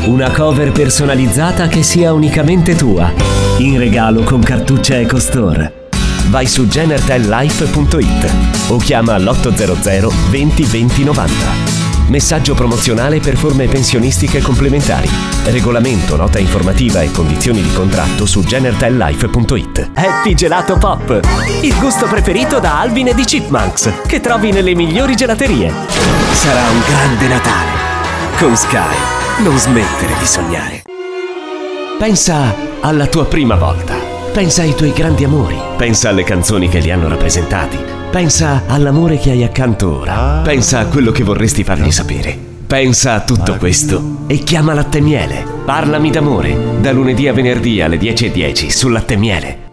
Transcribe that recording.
Una cover personalizzata che sia unicamente tua. In regalo con cartuccia EcoStore. Vai su genertellife.it o chiama l'800 20 20 90. Messaggio promozionale per forme pensionistiche complementari. Regolamento, nota informativa e condizioni di contratto su genertellife.it. Happy Gelato Pop, il gusto preferito da Alvin e di Chipmunks, che trovi nelle migliori gelaterie. Sarà un grande Natale. Con Sky non smettere di sognare. Pensa alla tua prima volta. Pensa ai tuoi grandi amori. Pensa alle canzoni che li hanno rappresentati. Pensa all'amore che hai accanto ora. Pensa a quello che vorresti fargli sapere. Pensa a tutto questo e chiama Latte Miele. Parlami d'amore, da lunedì a venerdì alle 10:10 su Latte Miele.